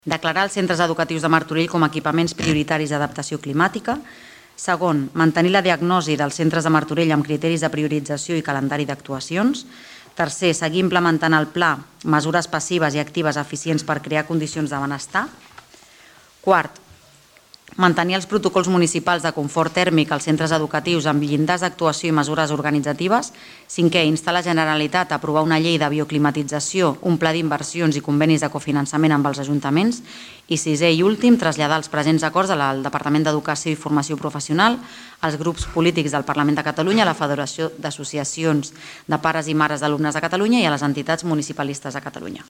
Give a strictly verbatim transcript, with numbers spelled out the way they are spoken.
Declarar els centres educatius de Martorell com a equipaments prioritaris d'adaptació climàtica. Segon, mantenir la diagnosi dels centres de Martorell amb criteris de priorització i calendari d'actuacions. Tercer, seguir implementant al pla mesures passives i actives eficients per crear condicions de benestar. Quart, mantenir els protocols municipals de confort tèrmic als centres educatius amb llindars d'actuació i mesures organitzatives. Cinquè, instar la Generalitat a aprovar una llei de bioclimatització, un pla d'inversions i convenis de cofinançament amb els ajuntaments. I sisè i últim, traslladar els presents acords al Departament d'Educació i Formació Professional, als grups polítics del Parlament de Catalunya, a la Federació d'Associacions de Pares i Mares d'Alumnes de Catalunya i a les entitats municipalistes de Catalunya.